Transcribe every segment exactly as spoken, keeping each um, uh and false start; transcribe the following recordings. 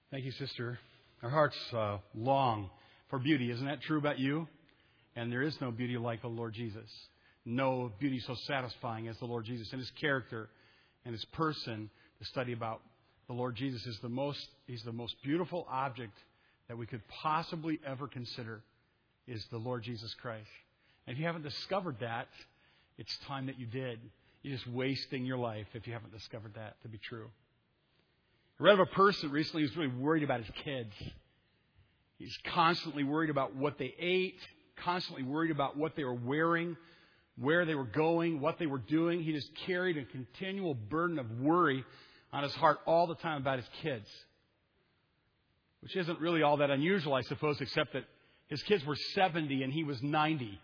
Thank you, sister. Our hearts uh, long for beauty. Isn't that true about you? And there is no beauty like the Lord Jesus. No beauty so satisfying as the Lord Jesus and His character and His person. To study about the Lord Jesus is the most, He's the most beautiful object that we could possibly ever consider is the Lord Jesus Christ. And if you haven't discovered that, it's time that you did. You're just wasting your life if you haven't discovered that to be true. I read of a person recently who's really worried about his kids. He's constantly worried about what they ate, constantly worried about what they were wearing, where they were going, what they were doing. He just carried a continual burden of worry on his heart all the time about his kids, which isn't really all that unusual, I suppose, except that his kids were seventy and he was ninety.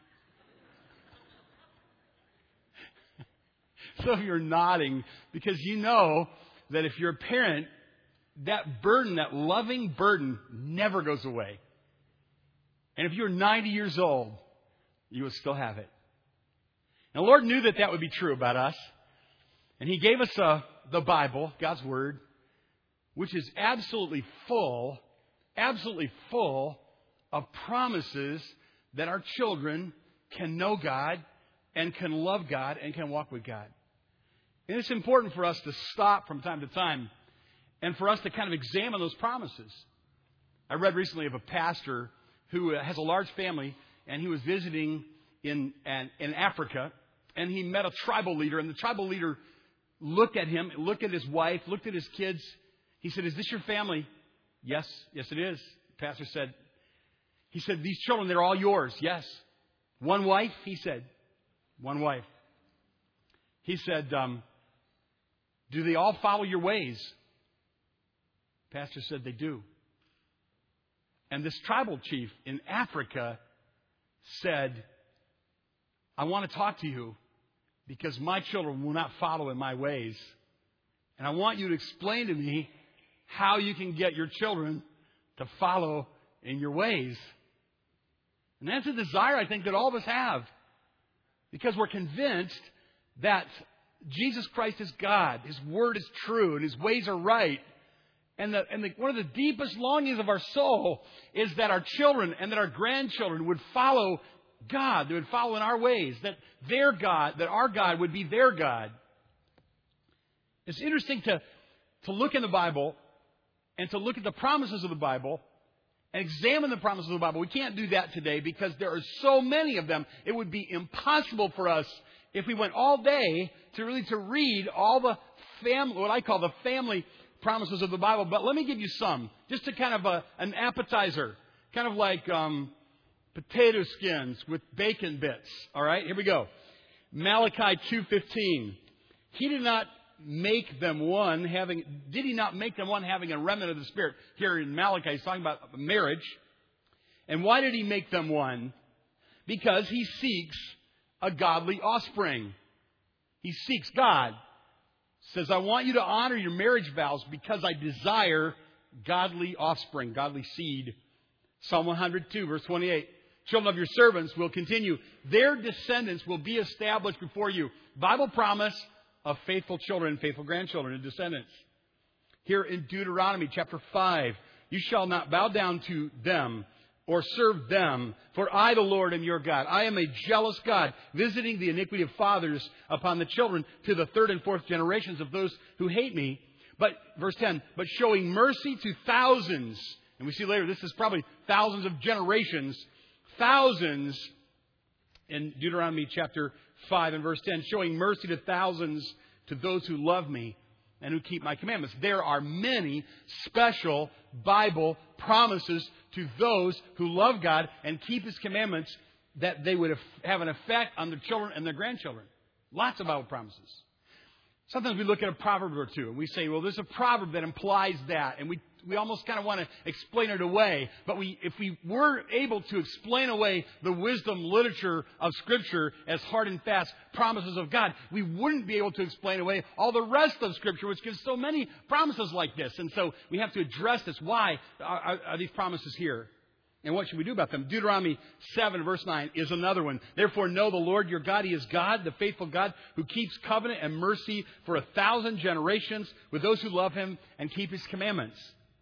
So you're nodding because you know that if you're a parent, that burden, that loving burden, never goes away. And if you're ninety years old, you would still have it. Now, the Lord knew that that would be true about us. And He gave us uh, the Bible, God's Word, which is absolutely full, absolutely full of promises that our children can know God and can love God and can walk with God. And it's important for us to stop from time to time and for us to kind of examine those promises. I read recently of a pastor who has a large family, and he was visiting in, in Africa, and he met a tribal leader, and the tribal leader looked at him, looked at his wife, looked at his kids. He said, "Is this your family?" "Yes, yes it is." The pastor said, he said, "These children, they're all yours." "Yes." "One wife?" He said, "One wife." He said, um, "Do they all follow your ways?" Pastor said they do. And this tribal chief in Africa said, "I want to talk to you because my children will not follow in my ways. And I want you to explain to me how you can get your children to follow in your ways." And that's a desire, I think, that all of us have. Because we're convinced that Jesus Christ is God. His Word is true and His ways are right. And, the, and the, one of the deepest longings of our soul is that our children and that our grandchildren would follow God. They would follow in our ways. That their God, that our God would be their God. It's interesting to, to look in the Bible and to look at the promises of the Bible and examine the promises of the Bible. We can't do that today because there are so many of them. It would be impossible for us if we went all day to really to read all the family, what I call the family promises of the Bible. But let me give you some, just to kind of a, an appetizer, kind of like um, potato skins with bacon bits. All right, here we go. Malachi two fifteen. He did not make them one having, did He not make them one having a remnant of the Spirit? Here in Malachi, he's talking about marriage. And why did He make them one? Because He seeks a godly offspring. He seeks God. Says, "I want you to honor your marriage vows because I desire godly offspring," godly seed. Psalm one hundred two, verse twenty-eight. "Children of your servants will continue. Their descendants will be established before you." Bible promise of faithful children, faithful grandchildren and descendants. Here in Deuteronomy chapter five, "You shall not bow down to them or serve them, for I, the Lord, am your God. I am a jealous God, visiting the iniquity of fathers upon the children to the third and fourth generations of those who hate me." But, verse ten, "but showing mercy to thousands." And we see later, this is probably thousands of generations. Thousands in Deuteronomy chapter five and verse ten. "Showing mercy to thousands to those who love me and who keep my commandments." There are many special Bible promises to those who love God and keep His commandments that they would have an effect on their children and their grandchildren. Lots of Bible promises. Sometimes we look at a proverb or two and we say, well, there's a proverb that implies that. And we, we almost kind of want to explain it away. But we, if we were able to explain away the wisdom literature of Scripture as hard and fast promises of God, we wouldn't be able to explain away all the rest of Scripture, which gives so many promises like this. And so we have to address this. Why are, are these promises here? And what should we do about them? Deuteronomy seven, verse nine is another one. "Therefore know the Lord your God. He is God, the faithful God, who keeps covenant and mercy for a thousand generations with those who love Him and keep His commandments."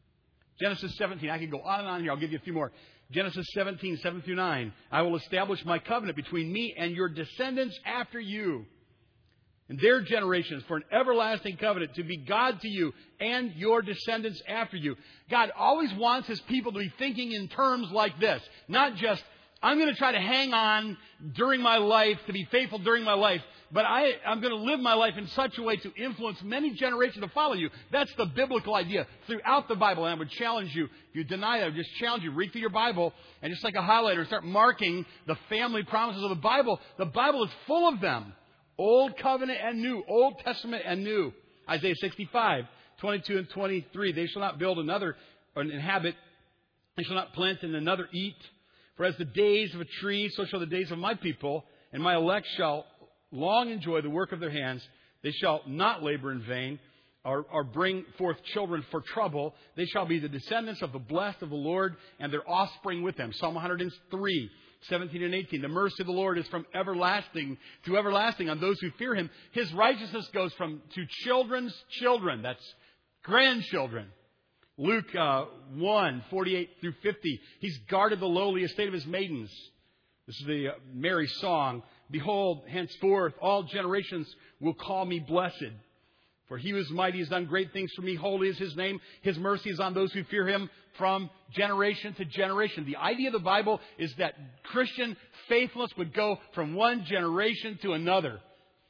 Genesis seventeen. I can go on and on here. I'll give you a few more. Genesis seventeen, seven through nine. I will establish my covenant between me and your descendants after you and their generations for an everlasting covenant to be God to you and your descendants after you. God always wants His people to be thinking in terms like this. Not just, I'm going to try to hang on during my life, to be faithful during my life, but I, I'm going to live my life in such a way to influence many generations to follow you. That's the biblical idea throughout the Bible. And I would challenge you, if you deny that, I would just challenge you, read through your Bible and just like a highlighter, start marking the family promises of the Bible. The Bible is full of them. Old covenant and new. Old Testament and new. Isaiah sixty-five, twenty-two and twenty-three. They shall not build another or inhabit. They shall not plant and another eat. For as the days of a tree, so shall the days of my people. And my elect shall long enjoy the work of their hands. They shall not labor in vain or, or bring forth children for trouble. They shall be the descendants of the blessed of the Lord and their offspring with them. Psalm one hundred three. seventeen and eighteen. The mercy of the Lord is from everlasting to everlasting on those who fear Him. His righteousness goes from to children's children. That's grandchildren. Luke uh, one, forty-eight through fifty. He's guarded the lowly estate of His maidens. This is the uh, Mary song. Behold, henceforth all generations will call me blessed. For He who is mighty has done great things for me. Holy is His name. His mercy is on those who fear Him from generation to generation. The idea of the Bible is that Christian faithfulness would go from one generation to another.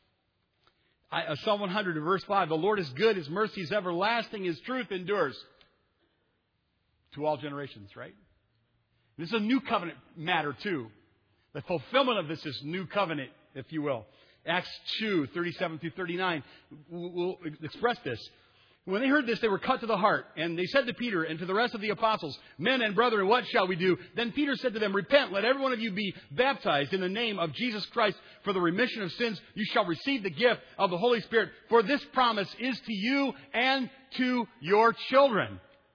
I, uh, Psalm one hundred, verse five. The Lord is good. His mercy is everlasting. His truth endures to all generations, right? This is a new covenant matter, too. The fulfillment of this is new covenant, if you will. Acts two, thirty-seven through thirty-nine will express this. When they heard this, they were cut to the heart. And they said to Peter and to the rest of the apostles, Men and brethren, what shall we do? Then Peter said to them, Repent, let every one of you be baptized in the name of Jesus Christ for the remission of sins. You shall receive the gift of the Holy Spirit. For this promise is to you and to your children.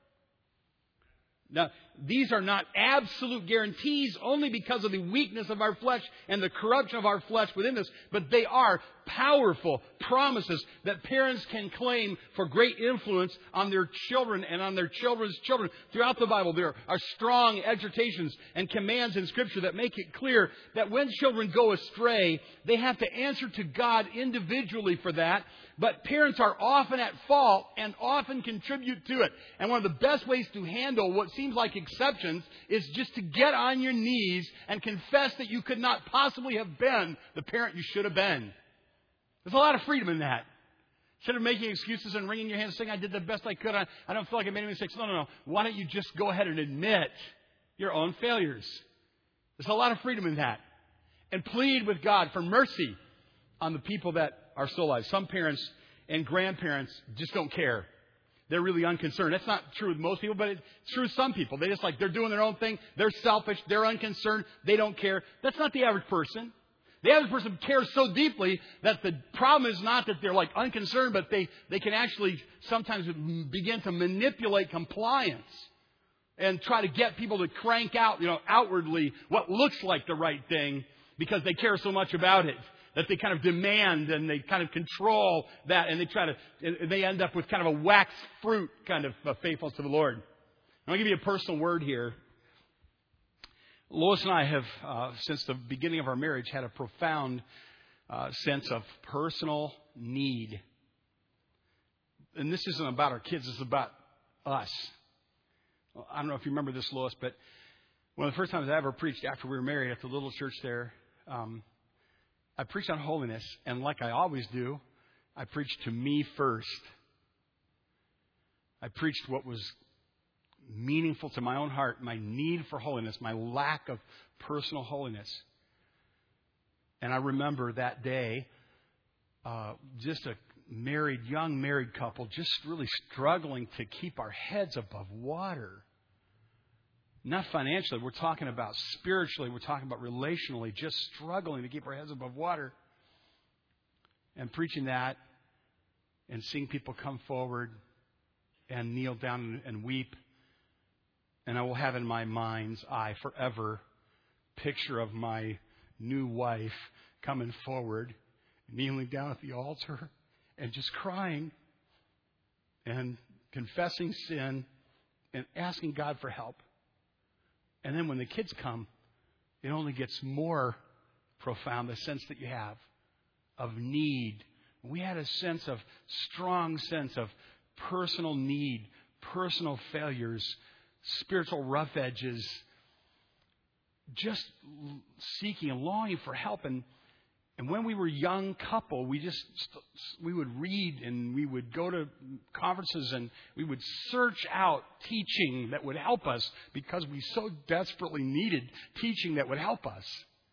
Now, these are not absolute guarantees only because of the weakness of our flesh and the corruption of our flesh within us, but they are powerful promises that parents can claim for great influence on their children and on their children's children. Throughout the Bible, there are strong exhortations and commands in Scripture that make it clear that when children go astray, they have to answer to God individually for that. But parents are often at fault and often contribute to it. And one of the best ways to handle what seems like exceptions is just to get on your knees and confess that you could not possibly have been the parent you should have been. There's a lot of freedom in that. Instead of making excuses and wringing your hands saying, I did the best I could, I, I don't feel like I made any mistakes. No, no, no. Why don't you just go ahead and admit your own failures? There's a lot of freedom in that. And plead with God for mercy on the people that are still alive. Some parents and grandparents just don't care. They're really unconcerned. That's not true with most people, but it's true with some people. They just like, they're doing their own thing. They're selfish. They're unconcerned. They don't care. That's not the average person. The average person cares so deeply that the problem is not that they're like unconcerned, but they, they can actually sometimes begin to manipulate compliance and try to get people to crank out, you know, outwardly what looks like the right thing because they care so much about it. That they kind of demand and they kind of control that, and they try to, and they end up with kind of a wax fruit kind of uh, faithfulness to the Lord. I'm going to give you a personal word here. Lois and I have, uh, since the beginning of our marriage, had a profound uh, sense of personal need. And this isn't about our kids, it's about us. I don't know if you remember this, Lois, but one of the first times I ever preached after we were married at the little church there, um, I preached on holiness, and like I always do, I preached to me first. I preached what was meaningful to my own heart, my need for holiness, my lack of personal holiness. And I remember that day, uh, just a married, young married couple, just really struggling to keep our heads above water. Not financially, we're talking about spiritually, we're talking about relationally, just struggling to keep our heads above water. And preaching that and seeing people come forward and kneel down and weep. And I will have in my mind's eye forever picture of my new wife coming forward, kneeling down at the altar and just crying and confessing sin and asking God for help. And then when the kids come, it only gets more profound, the sense that you have of need. We had a sense of, strong sense of personal need, personal failures, spiritual rough edges, just seeking and longing for help. And And when we were a young couple, we just, we would read and we would go to conferences and we would search out teaching that would help us because we so desperately needed teaching that would help us.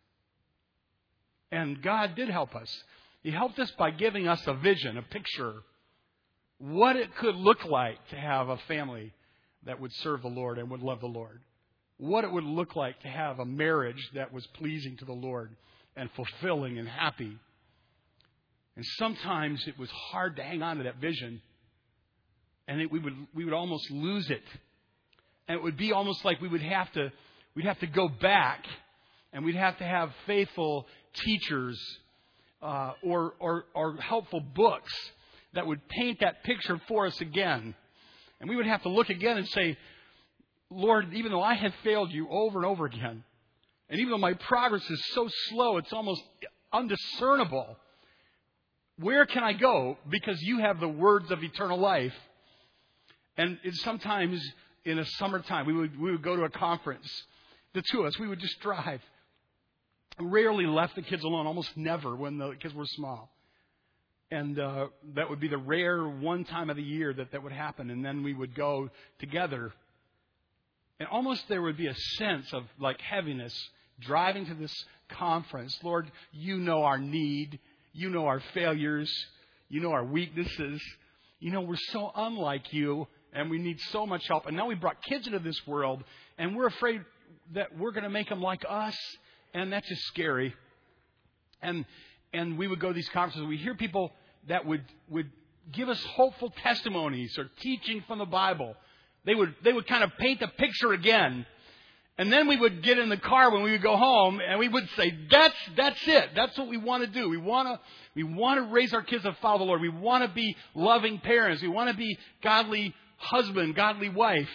And God did help us. He helped us by giving us a vision, a picture, what it could look like to have a family that would serve the Lord and would love the Lord. What it would look like to have a marriage that was pleasing to the Lord and fulfilling and happy. And sometimes it was hard to hang on to that vision. And it, we would we would almost lose it. And it would be almost like we would have to we'd have to go back and we'd have to have faithful teachers uh, or, or or helpful books that would paint that picture for us again. And we would have to look again and say, Lord, even though I have failed you over and over again, and even though my progress is so slow, it's almost undiscernible, where can I go? Because you have the words of eternal life. And it's sometimes in the summertime, we would we would go to a conference. The two of us, we would just drive. Rarely left the kids alone, almost never when the kids were small. And uh, that would be the rare one time of the year that that would happen. And then we would go together. And almost there would be a sense of like heaviness driving to this conference. Lord, you know our need. You know our failures. You know our weaknesses. You know we're so unlike you and we need so much help. And now we brought kids into this world and we're afraid that we're going to make them like us. And that's just scary. And and we would go to these conferences. We hear people that would, would give us hopeful testimonies or teaching from the Bible. They would they would kind of paint the picture again. And then we would get in the car when we would go home and we would say, that's that's it. That's what we want to do. We want to we want to raise our kids to follow the Lord. We want to be loving parents. We want to be godly husband, godly wife.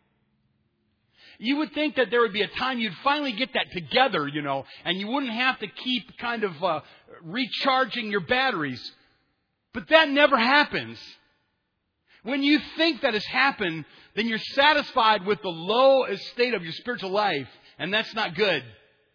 You would think that there would be a time you'd finally get that together, you know, and you wouldn't have to keep kind of uh, recharging your batteries. But that never happens. When you think that has happened, then you're satisfied with the low estate of your spiritual life, and that's not good.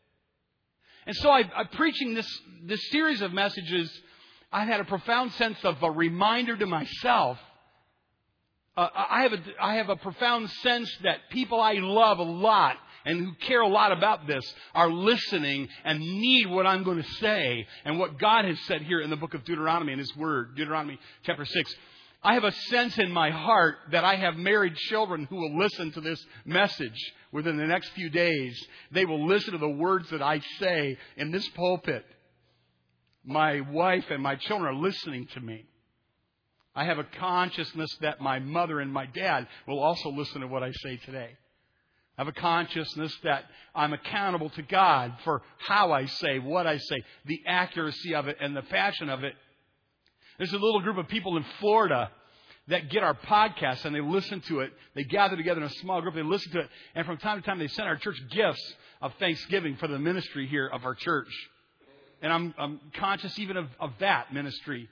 And so I, I'm preaching this, this series of messages. I've had a profound sense of a reminder to myself. Uh, I have a, I have a profound sense that people I love a lot and who care a lot about this are listening and need what I'm going to say and what God has said here in the book of Deuteronomy in His Word, Deuteronomy chapter six. I have a sense in my heart that I have married children who will listen to this message within the next few days. They will listen to the words that I say in this pulpit. My wife and my children are listening to me. I have a consciousness that my mother and my dad will also listen to what I say today. I have a consciousness that I'm accountable to God for how I say, what I say, the accuracy of it and the passion of it. There's a little group of people in Florida that get our podcast and they listen to it. They gather together in a small group. They listen to it. And from time to time, they send our church gifts of thanksgiving for the ministry here of our church. And I'm, I'm conscious even of, of that ministry.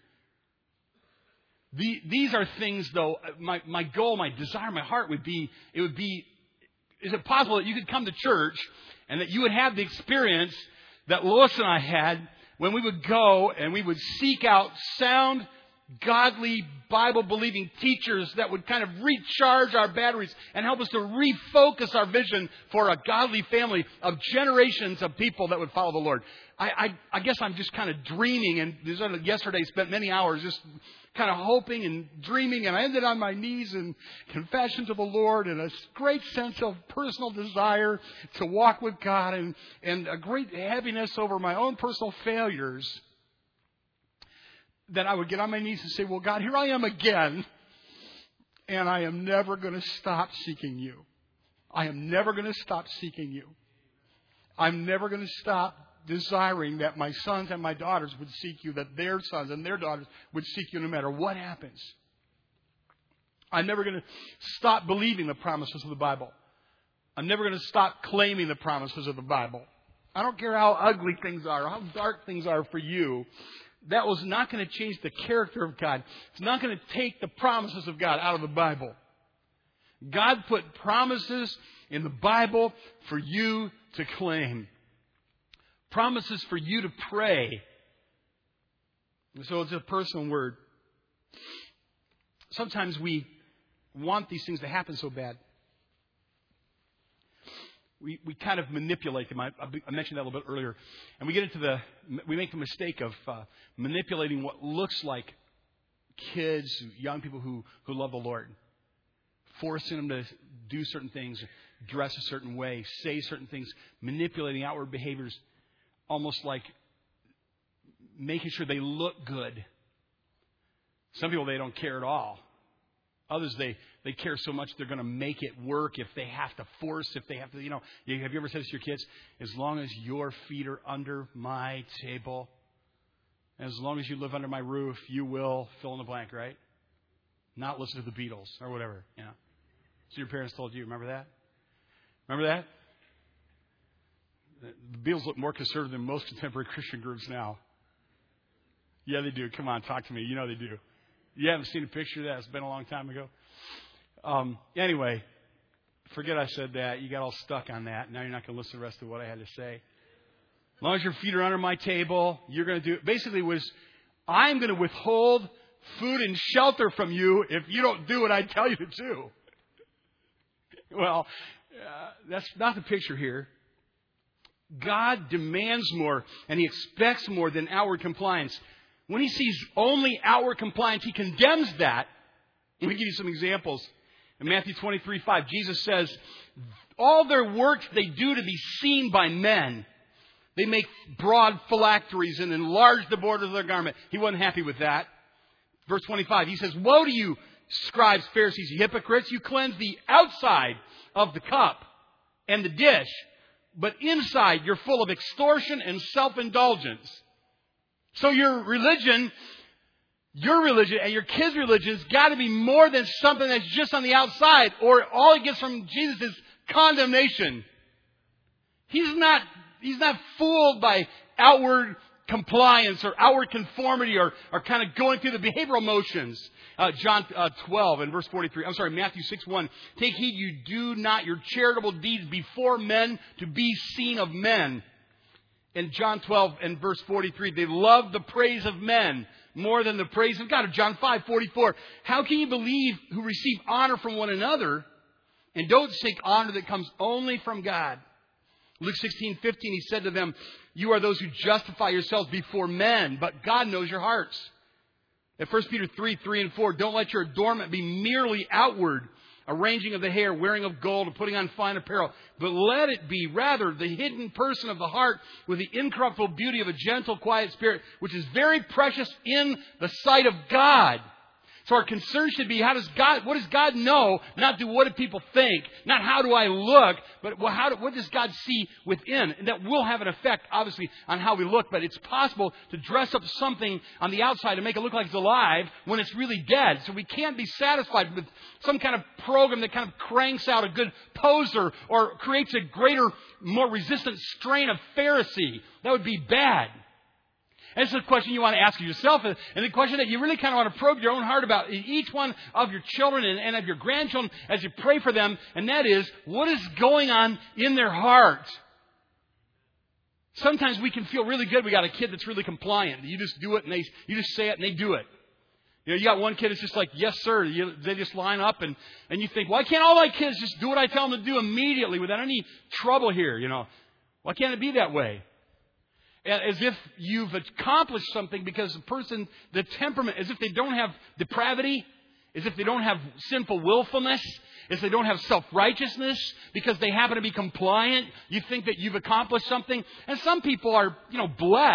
The, these are things, though, my, my goal, my desire, my heart would be, it would be, is it possible that you could come to church and that you would have the experience that Lois and I had when we would go and we would seek out sound, godly, Bible-believing teachers that would kind of recharge our batteries and help us to refocus our vision for a godly family of generations of people that would follow the Lord. I, I, I guess I'm just kind of dreaming, and yesterday spent many hours just kind of hoping and dreaming, and I ended on my knees in confession to the Lord and a great sense of personal desire to walk with God and, and a great heaviness over my own personal failures, that I would get on my knees and say, well, God, here I am again, and I am never going to stop seeking you. I am never going to stop seeking you. I'm never going to stop desiring that my sons and my daughters would seek you, that their sons and their daughters would seek you no matter what happens. I'm never going to stop believing the promises of the Bible. I'm never going to stop claiming the promises of the Bible. I don't care how ugly things are, or how dark things are for you. That was not going to change the character of God. It's not going to take the promises of God out of the Bible. God put promises in the Bible for you to claim. Promises for you to pray. So it's a personal word. Sometimes we want these things to happen so bad. We we kind of manipulate them. I, I mentioned that a little bit earlier. And we get into the, we make the mistake of uh, manipulating what looks like kids, young people who, who love the Lord. Forcing them to do certain things, dress a certain way, say certain things, manipulating outward behaviors, almost like making sure they look good. Some people, they don't care at all. Others, they, they care so much they're going to make it work if they have to force, if they have to, you know. Have you ever said this to your kids? As long as your feet are under my table, as long as you live under my roof, you will fill in the blank, right? Not listen to the Beatles or whatever, you know. So your parents told you, remember that? Remember that? The Beatles look more conservative than most contemporary Christian groups now. Yeah, they do. Come on, talk to me. You know they do. You haven't seen a picture of that. It's been a long time ago. Um, anyway, forget I said that. You got all stuck on that. Now you're not going to listen to the rest of what I had to say. As long as your feet are under my table, you're going to do it. Basically, it was, I'm going to withhold food and shelter from you if you don't do what I tell you to do. Well, uh, that's not the picture here. God demands more, and He expects more than outward compliance. When He sees only outward compliance, He condemns that. Let me give you some examples. In Matthew twenty-three five, Jesus says, all their works they do to be seen by men. They make broad phylacteries and enlarge the border of their garment. He wasn't happy with that. Verse twenty-five, He says, woe to you, scribes, Pharisees, you hypocrites. You cleanse the outside of the cup and the dish, but inside you're full of extortion and self-indulgence. So your religion, your religion and your kids' religion has got to be more than something that's just on the outside, or all it gets from Jesus is condemnation. He's not, he's not fooled by outward compliance or outward conformity or, or kind of going through the behavioral motions. Uh, John uh, twelve and verse forty-three. I'm sorry, Matthew six one. Take heed you do not your charitable deeds before men to be seen of men. In John twelve and verse forty-three, they love the praise of men more than the praise of God. John five forty-four. How can you believe who receive honor from one another and don't seek honor that comes only from God? Luke sixteen fifteen, He said to them, you are those who justify yourselves before men, but God knows your hearts. At First Peter three, three and four, don't let your adornment be merely outward, arranging of the hair, wearing of gold, and putting on fine apparel, but let it be rather the hidden person of the heart with the incorruptible beauty of a gentle, quiet spirit, which is very precious in the sight of God. So our concern should be, how does God, what does God know? Not do what do people think, not how do I look, but how do, what does God see within? And that will have an effect, obviously, on how we look. But it's possible to dress up something on the outside to make it look like it's alive when it's really dead. So we can't be satisfied with some kind of program that kind of cranks out a good poser or creates a greater, more resistant strain of Pharisee. That would be bad. And it's a question you want to ask yourself, and the question that you really kind of want to probe your own heart about each one of your children and, and of your grandchildren as you pray for them, and that is, what is going on in their heart? Sometimes we can feel really good. We got a kid that's really compliant. You just do it, and they you just say it, and they do it. You know, you got one kid that's just like, yes, sir. You, they just line up, and, and you think, why can't all my kids just do what I tell them to do immediately without any trouble here? You know, why can't it be that way? As if you've accomplished something because the person, the temperament, as if they don't have depravity, as if they don't have sinful willfulness, as if they don't have self-righteousness, because they happen to be compliant. You think that you've accomplished something. And some people are, you know, blessed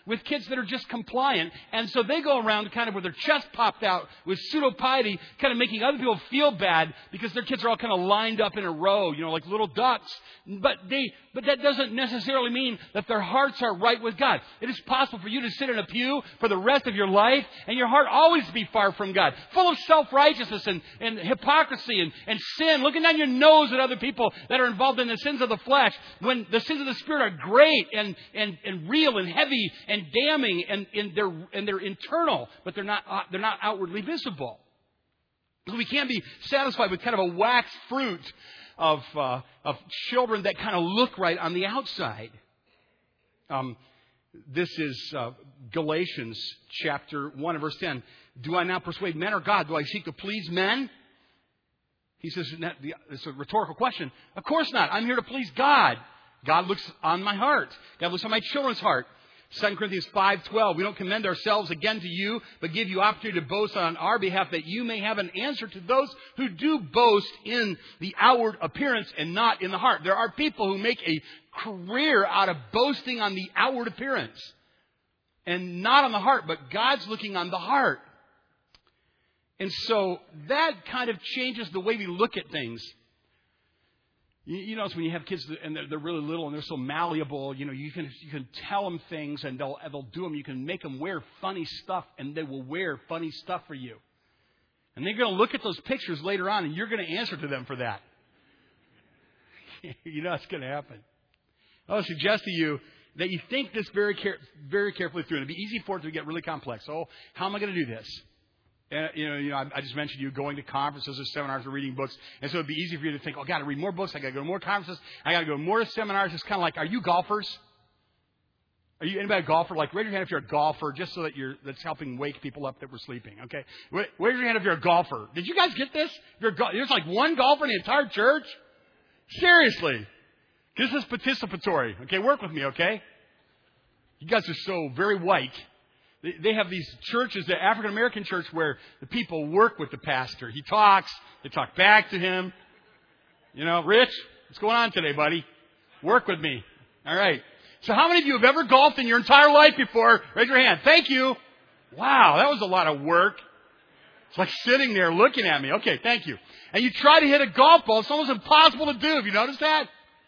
with kids that are just compliant. And so they go around kind of with their chest popped out with pseudo-piety, kind of making other people feel bad because their kids are all kind of lined up in a row, you know, like little ducks. But they, but that doesn't necessarily mean that their hearts are right with God. It is possible for you to sit in a pew for the rest of your life and your heart always be far from God, full of self-righteousness and, and hypocrisy and, and sin, looking down your nose at other people that are involved in the sins of the flesh, when the sins of the Spirit are great and, and, and real and heavy and damning, and, and they're and they're internal, but they're not uh, they're not outwardly visible. So we can't be satisfied with kind of a wax fruit of uh, of children that kind of look right on the outside. Um, this is uh, Galatians chapter one and verse ten. Do I now persuade men or God? Do I seek to please men? He says, it's a rhetorical question. Of course not. I'm here to please God. God looks on my heart. God looks on my children's heart. Second Corinthians five twelve. We don't commend ourselves again to you, but give you opportunity to boast on our behalf, that you may have an answer to those who do boast in the outward appearance and not in the heart. There are people who make a career out of boasting on the outward appearance and not on the heart, but God's looking on the heart. And so that kind of changes the way we look at things. You, you notice when you have kids and they're, they're really little and they're so malleable, you know, you can you can tell them things and they'll they'll do them. You can make them wear funny stuff and they will wear funny stuff for you. And they're going to look at those pictures later on and you're going to answer to them for that. You know it's going to happen. I would suggest to you that you think this very care, very carefully through. And it'd be easy for it to get really complex. Oh, how am I going to do this? And, you know, you know, I, I just mentioned you going to conferences or seminars or reading books. And so it'd be easy for you to think, oh, I got to read more books. I got to go to more conferences. I got to go to more seminars. It's kind of like, are you golfers? Are you anybody a golfer? Like, raise your hand if you're a golfer, just so that you're, that's helping wake people up that were sleeping. Okay. Raise your hand if you're a golfer. Did you guys get this? If you're a, there's like one golfer in the entire church? Seriously. This is participatory. Okay. Work with me. Okay. You guys are so very white. They have these churches, the African American church, where the people work with the pastor. He talks. They talk back to him. You know, Rich, what's going on today, buddy? Work with me. All right. So how many of you have ever golfed in your entire life before? Raise your hand. Thank you. Wow, that was a lot of work. It's like sitting there looking at me. Okay, thank you. And you try to hit a golf ball. It's almost impossible to do. Have you noticed that?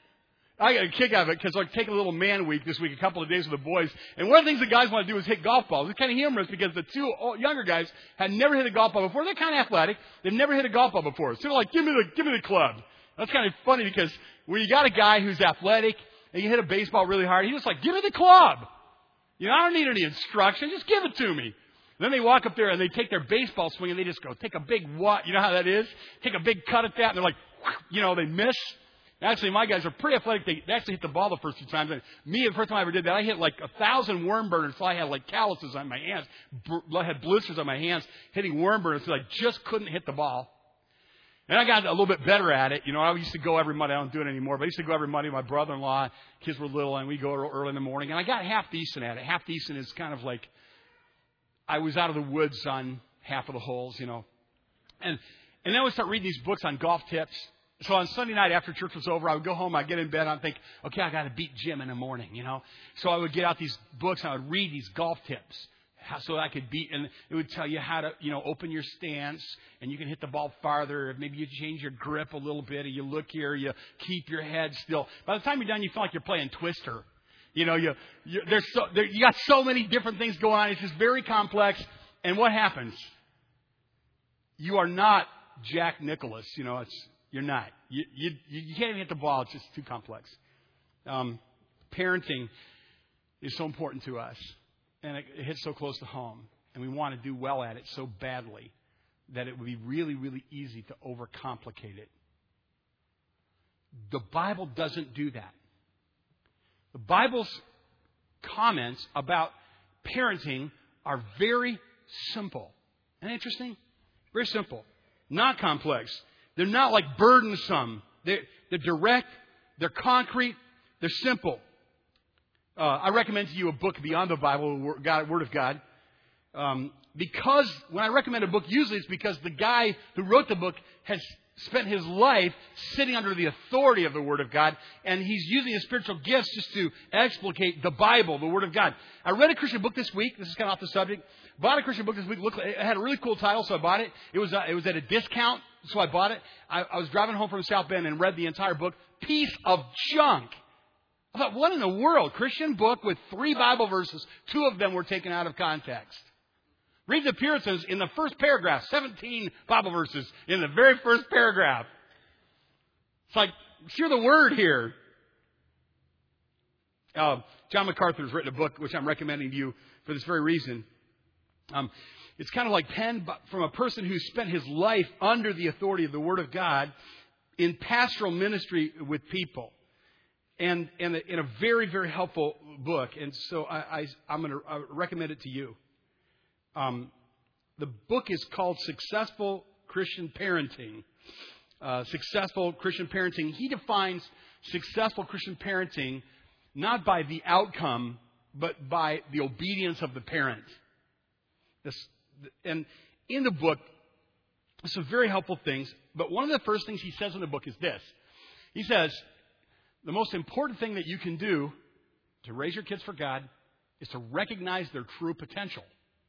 I got a kick out of it because I take a little man week this week, a couple of days with the boys. And one of the things the guys want to do is hit golf balls. It's kind of humorous because the two younger guys had never hit a golf ball before. They're kind of athletic. They've never hit a golf ball before. So they're like, give me the, give me the club. That's kind of funny because when you got a guy who's athletic and you hit a baseball really hard, he's just like, give me the club. You know, I don't need any instruction. Just give it to me. Then they walk up there and they take their baseball swing and they just go, take a big what? You know how that is? Take a big cut at that and they're like, you know, they miss. Actually, my guys are pretty athletic. They actually hit the ball the first two times. And me, the first time I ever did that, I hit like a thousand worm burners. So I had like calluses on my hands. I had blisters on my hands hitting worm burners. So I just couldn't hit the ball. And I got a little bit better at it. You know, I used to go every Monday. I don't do it anymore. But I used to go every Monday. My brother-in-law, kids were little, and we go early in the morning. And I got half decent at it. Half decent is kind of like I was out of the woods on half of the holes, you know. And, and then I would start reading these books on golf tips. So on Sunday night after church was over, I would go home, I'd get in bed, I'd think, okay, I got to beat Jim in the morning, you know. So I would get out these books and I would read these golf tips so I could beat, and it would tell you how to, you know, open your stance and you can hit the ball farther. Maybe you change your grip a little bit, or you look here, you keep your head still. By the time you're done, you feel like you're playing Twister. You know, you, you there's so, there, you got so many different things going on. It's just very complex. And what happens? You are not Jack Nicklaus, you know, it's, You're not. You, you, you can't even hit the ball. It's just too complex. Um, parenting is so important to us. And it, it hits so close to home. And we want to do well at it so badly that it would be really, really easy to overcomplicate it. The Bible doesn't do that. The Bible's comments about parenting are very simple. Isn't that interesting? Very simple. Not complex. They're not like burdensome. They're, they're direct. They're concrete. They're simple. Uh, I recommend to you a book beyond the Bible, God, Word of God. Um, because when I recommend a book, usually it's because the guy who wrote the book has spent his life sitting under the authority of the Word of God, and he's using his spiritual gifts just to explicate the Bible, the Word of God. I read a Christian book this week. This is kind of off the subject. Bought a Christian book this week. Looked, it had a really cool title, so I bought it. It was uh, it was at a discount, so I bought it. I, I was driving home from South Bend and read the entire book. Piece of junk. I thought, what in the world? Christian book with three Bible verses. Two of them were taken out of context. Read the Puritans in the first paragraph. seventeen Bible verses in the very first paragraph. It's like, hear the word here. Uh, John MacArthur's written a book, which I'm recommending to you for this very reason. Um, it's kind of like penned from a person who spent his life under the authority of the Word of God in pastoral ministry with people. And, and in a very, very helpful book. And so I, I, I'm going to recommend it to you. Um, the book is called Successful Christian Parenting. Uh, successful Christian Parenting. He defines successful Christian parenting not by the outcome, but by the obedience of the parent. This, and in the book, some very helpful things. But one of the first things he says in the book is this. He says, the most important thing that you can do to raise your kids for God is to recognize their true potential.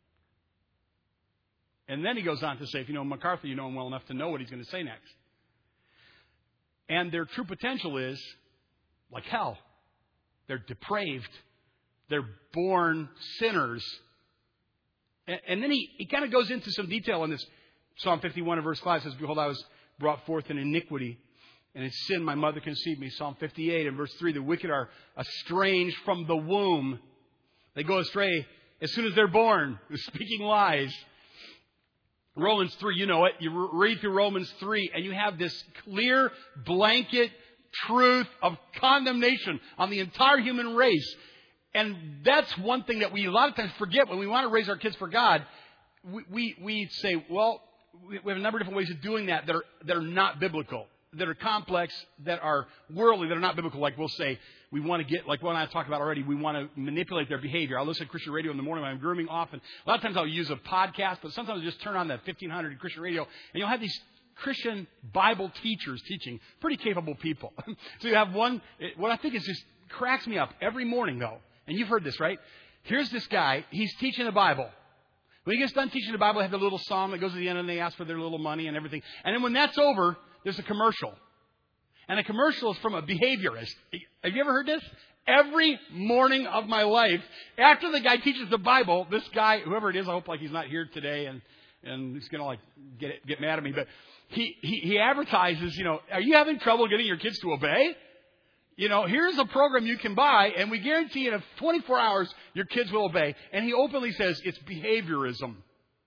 And then he goes on to say, if you know MacArthur, you know him well enough to know what he's going to say next. And their true potential is like hell. They're depraved. They're born sinners. And, and then he, he kind of goes into some detail on this. Psalm fifty-one and verse five says, behold, I was brought forth in iniquity, and in sin my mother conceived me. Psalm fifty-eight and verse three, the wicked are estranged from the womb. They go astray as soon as they're born, speaking lies. Romans three, you know it. You read through Romans three and you have this clear blanket truth of condemnation on the entire human race. And that's one thing that we a lot of times forget when we want to raise our kids for God. We, we, we say, well, we have a number of different ways of doing that that are, that are not biblical, that are complex, that are worldly, that are not biblical. Like we'll say, we want to get, like one I talked about already, we want to manipulate their behavior. I'll listen to Christian radio in the morning when I'm grooming often. A lot of times I'll use a podcast, but sometimes I'll just turn on the fifteen hundred Christian radio, and you'll have these Christian Bible teachers teaching, pretty capable people. So you have one, what I think is just cracks me up every morning though, and you've heard this, right? Here's this guy, he's teaching the Bible. When he gets done teaching the Bible, they have the little psalm that goes to the end and they ask for their little money and everything. And then when that's over, there's a commercial. And the commercial is from a behaviorist. Have you ever heard this? Every morning of my life, after the guy teaches the Bible, this guy, whoever it is, I hope like he's not here today and, and he's going to like get it, get mad at me. But he, he, he advertises, you know, are you having trouble getting your kids to obey? You know, here's a program you can buy, and we guarantee in twenty-four hours your kids will obey. And he openly says it's behaviorism.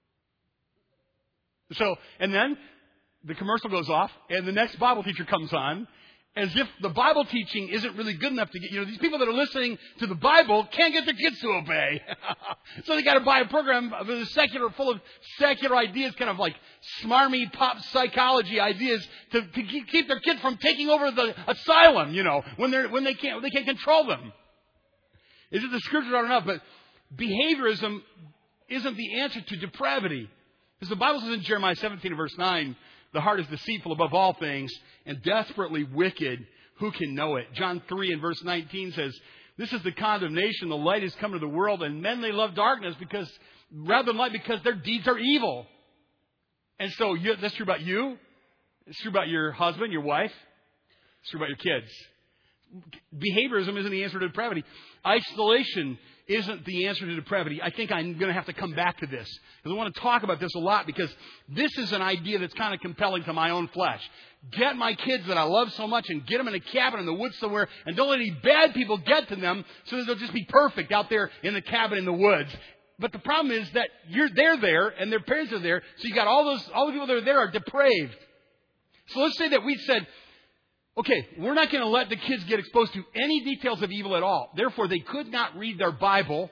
So, and then the commercial goes off, and the next Bible teacher comes on, as if the Bible teaching isn't really good enough to get, you know, these people that are listening to the Bible can't get their kids to obey. So they got to buy a program of a secular, full of secular ideas, kind of like smarmy pop psychology ideas to, to keep their kids from taking over the asylum, you know, when they're, when they can't, they can't control them. Is it the scriptures aren't enough? But behaviorism isn't the answer to depravity. Because the Bible says in Jeremiah seventeen verse nine, the heart is deceitful above all things and desperately wicked. Who can know it? John three and verse nineteen says, this is the condemnation. The light has come to the world, and men they love darkness because rather than light because their deeds are evil. And so you, that's true about you. It's true about your husband, your wife. It's true about your kids. Behaviorism isn't the answer to depravity. Isolation isn't the answer to depravity. I think I'm going to have to come back to this, because I want to talk about this a lot, because this is an idea that's kind of compelling to my own flesh. Get my kids that I love so much and get them in a cabin in the woods somewhere, and don't let any bad people get to them so that they'll just be perfect out there in the cabin in the woods. But the problem is that you're they're there and their parents are there, so you got all those all the people that are there are depraved. So let's say that we said, okay, we're not going to let the kids get exposed to any details of evil at all. Therefore, they could not read their Bible.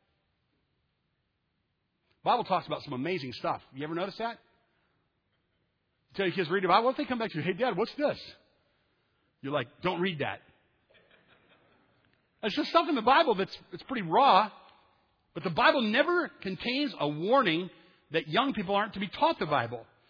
The Bible talks about some amazing stuff. You ever notice that? You tell your kids, read the Bible. What if they come back to you, hey, Dad, what's this? You're like, don't read that. There's just stuff in the Bible that's it's pretty raw. But the Bible never contains a warning that young people aren't to be taught the Bible.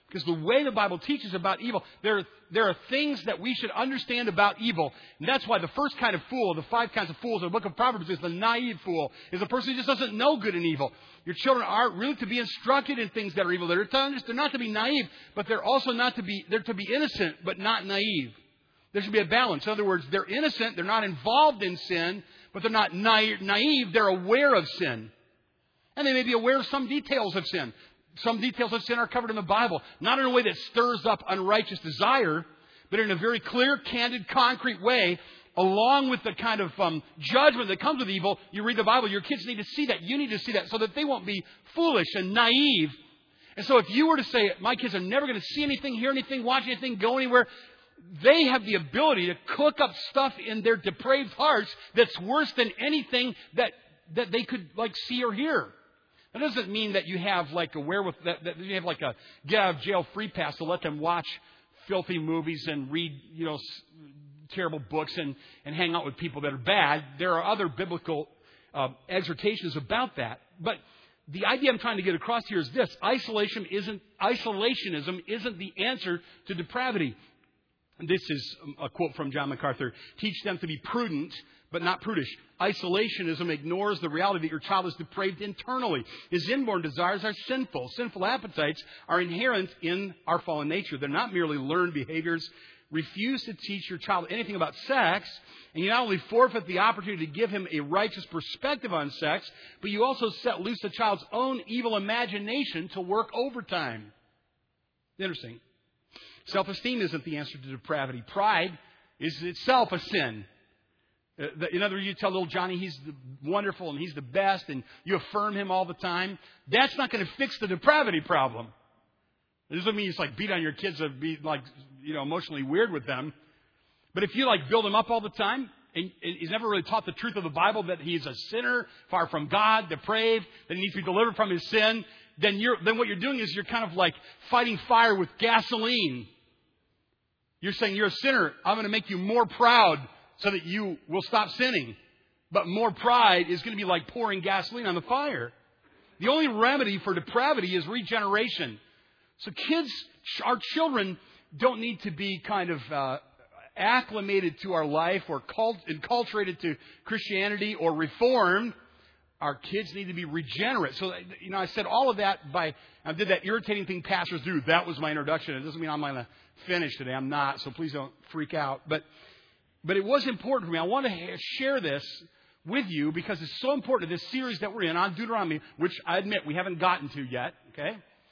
Because the way the Bible teaches about evil, there, there are things that we should understand about evil. And that's why the first kind of fool, the five kinds of fools in the book of Proverbs, is the naive fool, is a person who just doesn't know good and evil. Your children are really to be instructed in things that are evil. They're, to, they're not to be naive, but they're also not to be, they're to be innocent, but not naive. There should be a balance. In other words, they're innocent, they're not involved in sin, but they're not naive, they're aware of sin. And they may be aware of some details of sin. Some details of sin are covered in the Bible, not in a way that stirs up unrighteous desire, but in a very clear, candid, concrete way, along with the kind of um, judgment that comes with evil. You read the Bible, your kids need to see that. You need to see that so that they won't be foolish and naive. And so if you were to say, my kids are never going to see anything, hear anything, watch anything, go anywhere, they have the ability to cook up stuff in their depraved hearts that's worse than anything that, that they could like see or hear. That doesn't mean that you have like a wherewithal, that, that you have like a get out of jail free pass to let them watch filthy movies and read, you know, terrible books and, and hang out with people that are bad. There are other biblical uh, exhortations about that. But the idea I'm trying to get across here is this: isolation isn't isolationism isn't the answer to depravity. This is a quote from John MacArthur. Teach them to be prudent, but not prudish. Isolationism ignores the reality that your child is depraved internally. His inborn desires are sinful. Sinful appetites are inherent in our fallen nature. They're not merely learned behaviors. Refuse to teach your child anything about sex, and you not only forfeit the opportunity to give him a righteous perspective on sex, but you also set loose the child's own evil imagination to work overtime. Interesting. Self-esteem isn't the answer to depravity. Pride is itself a sin. In other words, you tell little Johnny he's wonderful and he's the best, and you affirm him all the time. That's not going to fix the depravity problem. It doesn't mean it's like beat on your kids or be like, you know, emotionally weird with them. But if you like build him up all the time, and he's never really taught the truth of the Bible, that he's a sinner, far from God, depraved, that he needs to be delivered from his sin, then you're then what you're doing is you're kind of like fighting fire with gasoline. You're saying, you're a sinner. I'm going to make you more proud so that you will stop sinning. But more pride is going to be like pouring gasoline on the fire. The only remedy for depravity is regeneration. So kids, our children don't need to be kind of uh, acclimated to our life or cult- enculturated to Christianity or reformed. Our kids need to be regenerate. So, you know, I said all of that by, I did that irritating thing pastors do. That was my introduction. It doesn't mean I'm going to finish today. I'm not. So please don't freak out. But, but it was important for me. I want to share this with you because it's so important to this series that we're in on Deuteronomy, which I admit we haven't gotten to yet. Okay.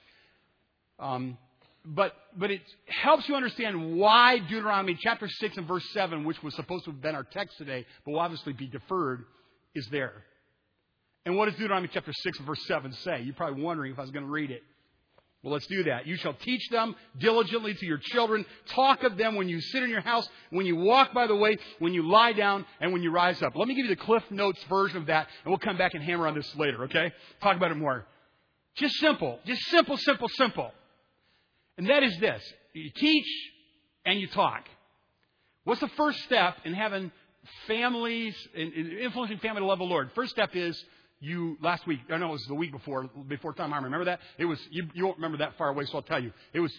Um, but, but it helps you understand why Deuteronomy chapter six and verse seven, which was supposed to have been our text today, but will obviously be deferred, is there. And what does Deuteronomy chapter six and verse seven say? You're probably wondering if I was going to read it. Well, let's do that. You shall teach them diligently to your children. Talk of them when you sit in your house, when you walk by the way, when you lie down, and when you rise up. Let me give you the Cliff Notes version of that, and we'll come back and hammer on this later, okay? Talk about it more. Just simple. Just simple, simple, simple. And that is this. You teach and you talk. What's the first step in having families, in, in influencing family to love the Lord? First step is you, last week, I know it was the week before, before time I remember that. It was, you, you won't remember that far away, so I'll tell you. It was,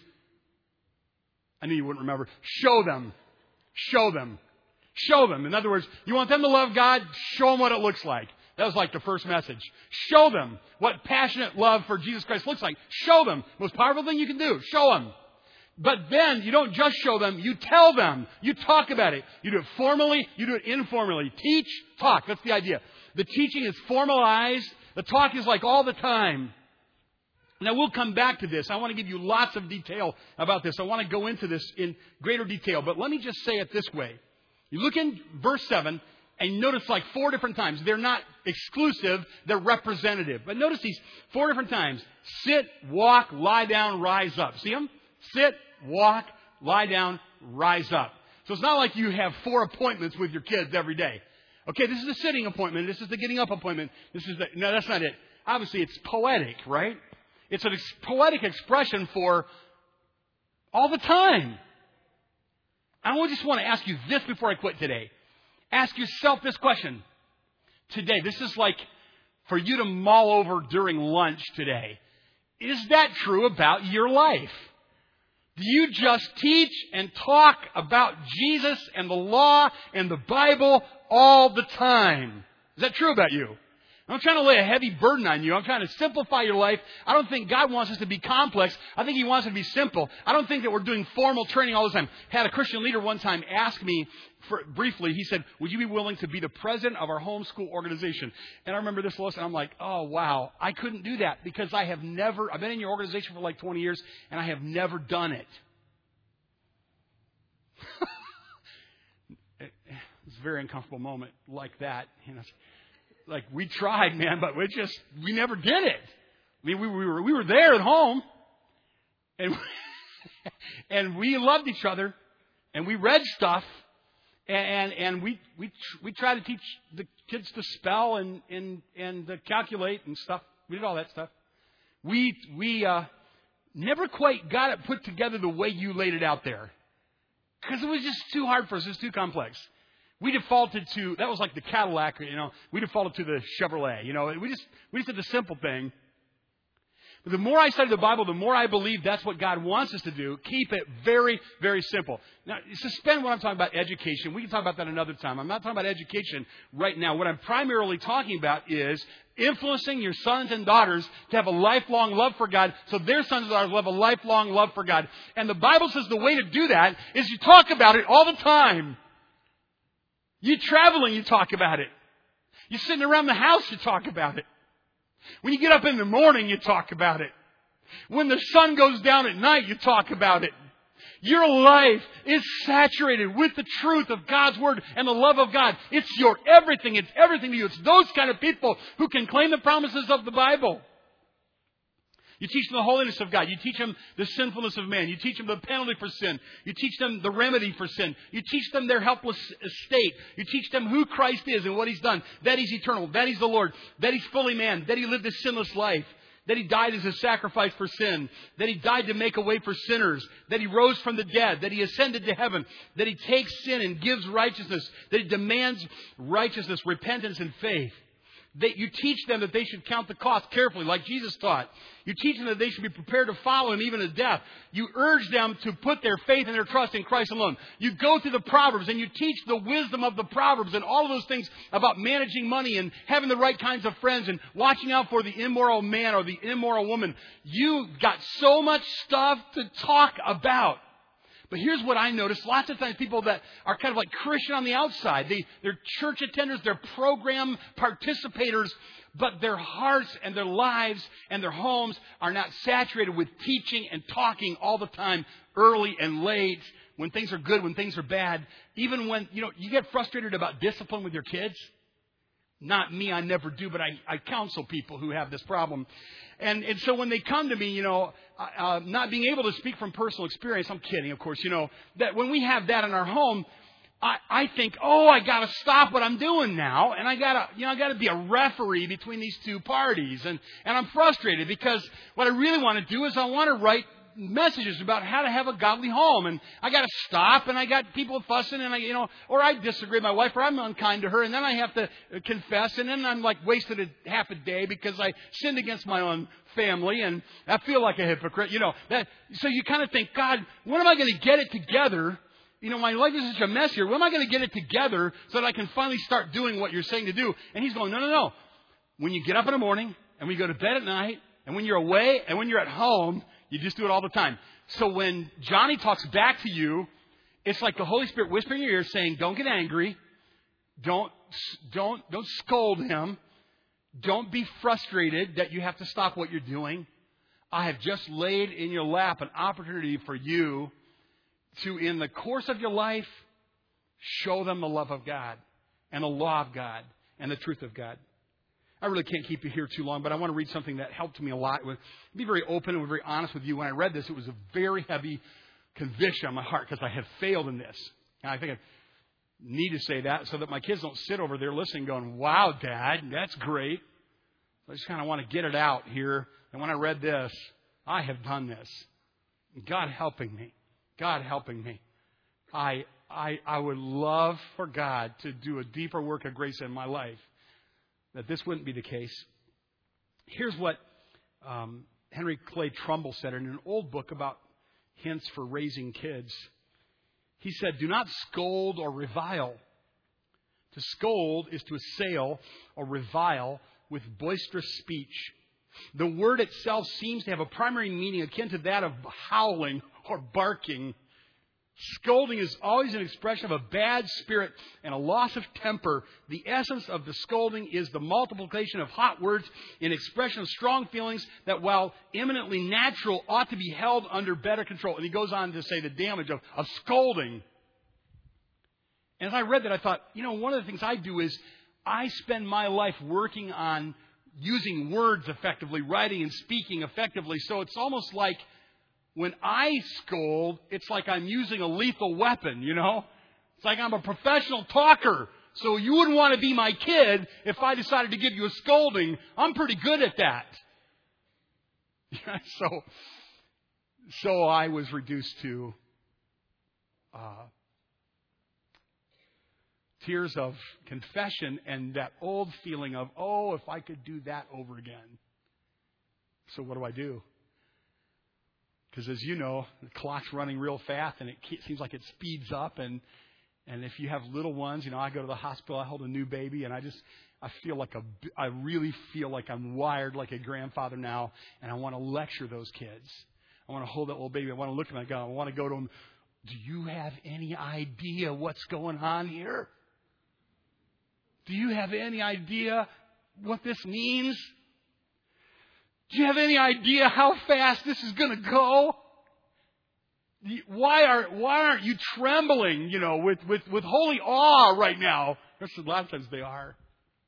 I knew you wouldn't remember. Show them. Show them. Show them. In other words, you want them to love God? Show them what it looks like. That was like the first message. Show them what passionate love for Jesus Christ looks like. Show them. Most powerful thing you can do. Show them. But then you don't just show them. You tell them. You talk about it. You do it formally. You do it informally. Teach, talk. That's the idea. The teaching is formalized. The talk is like all the time. Now, we'll come back to this. I want to give you lots of detail about this. I want to go into this in greater detail. But let me just say it this way. You look in verse seven, and you notice like four different times. They're not exclusive. They're representative. But notice these four different times. Sit, walk, lie down, rise up. See them? Sit, walk, lie down, rise up. So it's not like you have four appointments with your kids every day. Okay, this is the sitting appointment. This is the getting up appointment. This is the, no, that's not it. Obviously, it's poetic, right? It's a ex- poetic expression for all the time. I just want to ask you this before I quit today. Ask yourself this question today. This is like for you to mull over during lunch today. Is that true about your life? Do you just teach and talk about Jesus and the law and the Bible all the time? Is that true about you? I'm trying to lay a heavy burden on you. I'm trying to simplify your life. I don't think God wants us to be complex. I think He wants us to be simple. I don't think that we're doing formal training all the time. I had a Christian leader one time ask me for, briefly, he said, would you be willing to be the president of our homeschool organization? And I remember this, Lois, and I'm like, oh, wow. I couldn't do that because I have never, I've been in your organization for like twenty years, and I have never done it. It's a very uncomfortable moment like that, you know. Like, we tried, man, but we just, we never did it. I mean, we, we were we were there at home, and and we loved each other, and we read stuff, and and we we we tried to teach the kids to spell and and and to calculate and stuff. We did all that stuff. We we uh, never quite got it put together the way you laid it out there, because it was just too hard for us. It was too complex. We defaulted to, that was like the Cadillac, you know, we defaulted to the Chevrolet, you know, we just, we just did the simple thing. But the more I study the Bible, the more I believe that's what God wants us to do. Keep it very, very simple. Now, suspend what I'm talking about education. We can talk about that another time. I'm not talking about education right now. What I'm primarily talking about is influencing your sons and daughters to have a lifelong love for God, so their sons and daughters will have a lifelong love for God. And the Bible says the way to do that is you talk about it all the time. You traveling, you talk about it. You sitting around the house, you talk about it. When you get up in the morning, you talk about it. When the sun goes down at night, you talk about it. Your life is saturated with the truth of God's Word and the love of God. It's your everything. It's everything to you. It's those kind of people who can claim the promises of the Bible. You teach them the holiness of God. You teach them the sinfulness of man. You teach them the penalty for sin. You teach them the remedy for sin. You teach them their helpless state. You teach them who Christ is and what He's done. That He's eternal. That He's the Lord. That He's fully man. That He lived a sinless life. That He died as a sacrifice for sin. That He died to make a way for sinners. That He rose from the dead. That He ascended to heaven. That He takes sin and gives righteousness. That He demands righteousness, repentance, and faith. That you teach them that they should count the cost carefully, like Jesus taught. You teach them that they should be prepared to follow Him even to death. You urge them to put their faith and their trust in Christ alone. You go through the Proverbs and you teach the wisdom of the Proverbs and all of those things about managing money and having the right kinds of friends and watching out for the immoral man or the immoral woman. You got so much stuff to talk about. But here's what I noticed. Lots of times people that are kind of like Christian on the outside, they, they're church attenders, they're program participators, but their hearts and their lives and their homes are not saturated with teaching and talking all the time, early and late, when things are good, when things are bad. Even when, you know, you get frustrated about discipline with your kids. Not me, I never do, but I, I counsel people who have this problem. And, and so when they come to me, you know, uh, not being able to speak from personal experience, I'm kidding, of course, you know, that when we have that in our home, I, I think, oh, I got to stop what I'm doing now, and I got to, you know, I got to be a referee between these two parties, and, and I'm frustrated because what I really want to do is I want to write messages about how to have a godly home, and I got to stop, and I got people fussing, and I, you know, or I disagree with my wife, or I'm unkind to her, and then I have to confess, and then I'm like wasted a half a day because I sinned against my own family, and I feel like a hypocrite, you know. That so you kind of think, God, when am I going to get it together? You know, my life is such a mess here. When am I going to get it together so that I can finally start doing what you're saying to do? And He's going, no, no, no. When you get up in the morning, and when you go to bed at night, and when you're away, and when you're at home, you just do it all the time. So when Johnny talks back to you, it's like the Holy Spirit whispering in your ear saying, don't get angry. Don't, don't, don't scold him. Don't be frustrated that you have to stop what you're doing. I have just laid in your lap an opportunity for you to, in the course of your life, show them the love of God and the law of God and the truth of God. I really can't keep you here too long, but I want to read something that helped me a lot. I'll be very open and very honest with you. When I read this, it was a very heavy conviction on my heart because I have failed in this. And I think I need to say that so that my kids don't sit over there listening going, wow, Dad, that's great. I just kind of want to get it out here. And when I read this, I have done this. God helping me. God helping me. I, I, I would love for God to do a deeper work of grace in my life, that this wouldn't be the case. Here's what um, Henry Clay Trumbull said in an old book about hints for raising kids. He said, do not scold or revile. To scold is to assail or revile with boisterous speech. The word itself seems to have a primary meaning akin to that of howling or barking. Scolding is always an expression of a bad spirit and a loss of temper. The essence of the scolding is the multiplication of hot words in expression of strong feelings that, while eminently natural, ought to be held under better control. And he goes on to say the damage of, of scolding. And as I read that, I thought, you know, one of the things I do is I spend my life working on using words effectively, writing and speaking effectively. So it's almost like when I scold, it's like I'm using a lethal weapon, you know? It's like I'm a professional talker. So you wouldn't want to be my kid if I decided to give you a scolding. I'm pretty good at that. so, so I was reduced to uh, tears of confession and that old feeling of, oh, if I could do that over again. So what do I do? Because as you know, the clock's running real fast and it seems like it speeds up. And, and if you have little ones, you know, I go to the hospital, I hold a new baby, and I just, I feel like a, I really feel like I'm wired like a grandfather now, and I want to lecture those kids. I want to hold that little baby. I want to look at them. I go, I want to go to them. Do you have any idea what's going on here? Do you have any idea what this means? Do you have any idea how fast this is going to go? Why are why aren't you trembling, you know, with, with, with holy awe right now? That's a lot of times they are.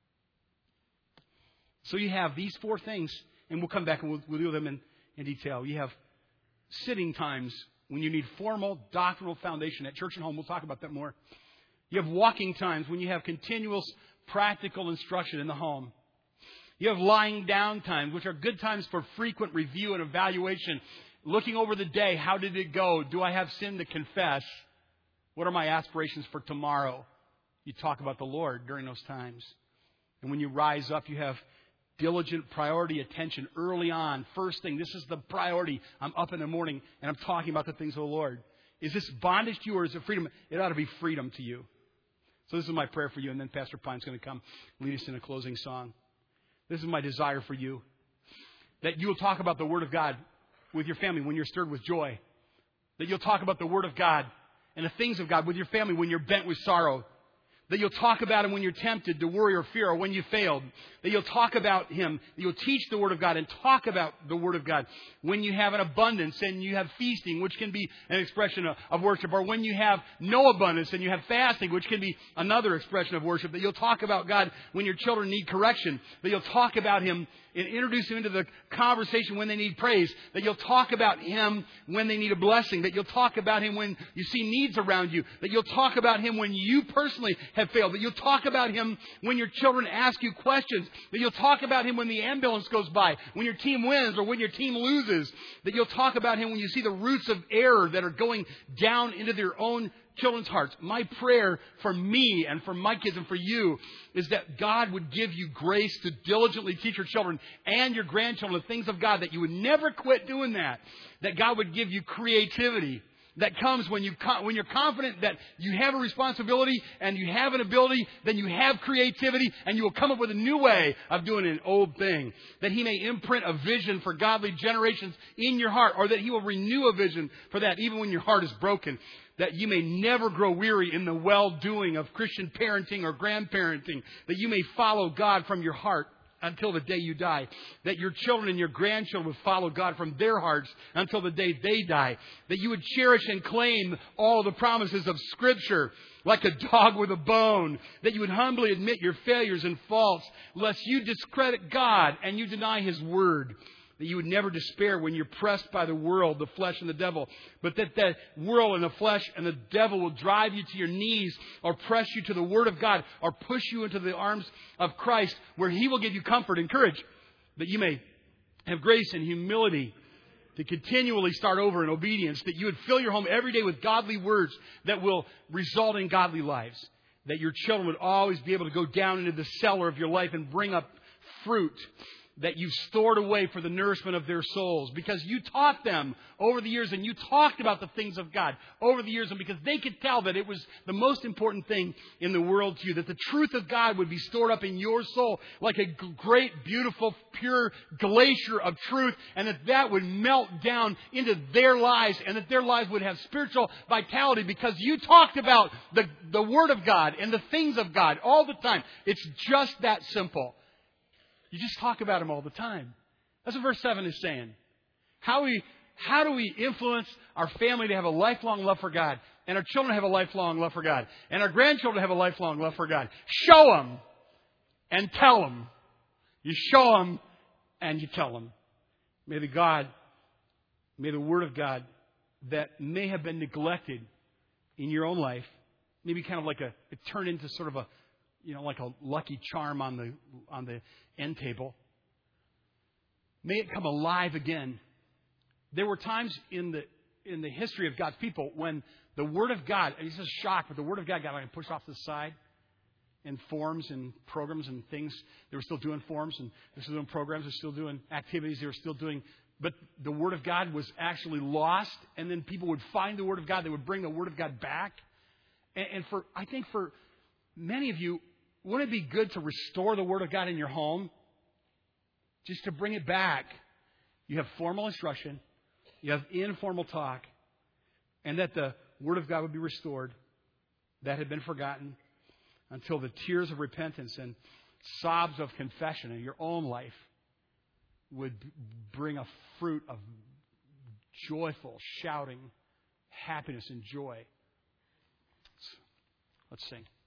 So you have these four things, and we'll come back and we'll, we'll do them in, in detail. You have sitting times when you need formal doctrinal foundation at church and home. We'll talk about that more. You have walking times when you have continuous practical instruction in the home. You have lying down times, which are good times for frequent review and evaluation. Looking over the day, how did it go? Do I have sin to confess? What are my aspirations for tomorrow? You talk about the Lord during those times. And when you rise up, you have diligent priority attention early on. First thing, this is the priority. I'm up in the morning and I'm talking about the things of the Lord. Is this bondage to you or is it freedom? It ought to be freedom to you. So this is my prayer for you. And then Pastor Pine's going to come lead us in a closing song. This is my desire for you, that you will talk about the Word of God with your family when you're stirred with joy, that you'll talk about the Word of God and the things of God with your family when you're bent with sorrow, that you'll talk about Him when you're tempted to worry or fear or when you failed, that you'll talk about Him, that you'll teach the Word of God and talk about the Word of God when you have an abundance and you have feasting, which can be an expression of, of worship, or when you have no abundance and you have fasting, which can be another expression of worship, that you'll talk about God when your children need correction, that you'll talk about Him and introduce Him into the conversation when they need praise, that you'll talk about Him when they need a blessing, that you'll talk about Him when you see needs around you, that you'll talk about Him when you personally have failed, that you'll talk about Him when your children ask you questions, that you'll talk about Him when the ambulance goes by, when your team wins or when your team loses, that you'll talk about Him when you see the roots of error that are going down into their own children's hearts. My prayer for me and for my kids and for you is that God would give you grace to diligently teach your children and your grandchildren the things of God, that you would never quit doing that, that God would give you creativity that comes when, you, when you're confident that you have a responsibility and you have an ability, then you have creativity and you will come up with a new way of doing an old thing. That He may imprint a vision for godly generations in your heart, or that He will renew a vision for that even when your heart is broken. That you may never grow weary in the well-doing of Christian parenting or grandparenting. That you may follow God from your heart until the day you die. That your children and your grandchildren would follow God from their hearts until the day they die. That you would cherish and claim all the promises of Scripture like a dog with a bone. That you would humbly admit your failures and faults, lest you discredit God and you deny His Word. That you would never despair when you're pressed by the world, the flesh, and the devil. But that the world and the flesh and the devil will drive you to your knees or press you to the Word of God or push you into the arms of Christ, where He will give you comfort and courage. That you may have grace and humility to continually start over in obedience. That you would fill your home every day with godly words that will result in godly lives. That your children would always be able to go down into the cellar of your life and bring up fruit. that you've stored away for the nourishment of their souls, because you taught them over the years and you talked about the things of God over the years, and because they could tell that it was the most important thing in the world to you, that the truth of God would be stored up in your soul like a great, beautiful, pure glacier of truth, and that that would melt down into their lives, and that their lives would have spiritual vitality because you talked about the, the Word of God and the things of God all the time. It's just that simple. You just talk about Him all the time. That's what verse seven is saying. How we, how do we influence our family to have a lifelong love for God, and our children have a lifelong love for God, and our grandchildren have a lifelong love for God? Show them and tell them. You show them and you tell them. May the God, may the Word of God that may have been neglected in your own life, maybe kind of like a, it turned into sort of a, you know, like a lucky charm on the on the end table. May it come alive again. There were times in the in the history of God's people when the Word of God, and he's just shocked, but the Word of God got like pushed off to the side in forms and programs and things. They were still doing forms, and they were still doing programs, they were still doing activities, they were still doing, but the Word of God was actually lost, and then people would find the Word of God, they would bring the Word of God back. And, and for I think for many of you, wouldn't it be good to restore the Word of God in your home? Just to bring it back. You have formal instruction. You have informal talk. And that the Word of God would be restored. That had been forgotten. Until the tears of repentance and sobs of confession in your own life would bring a fruit of joyful shouting, happiness and joy. Let's sing.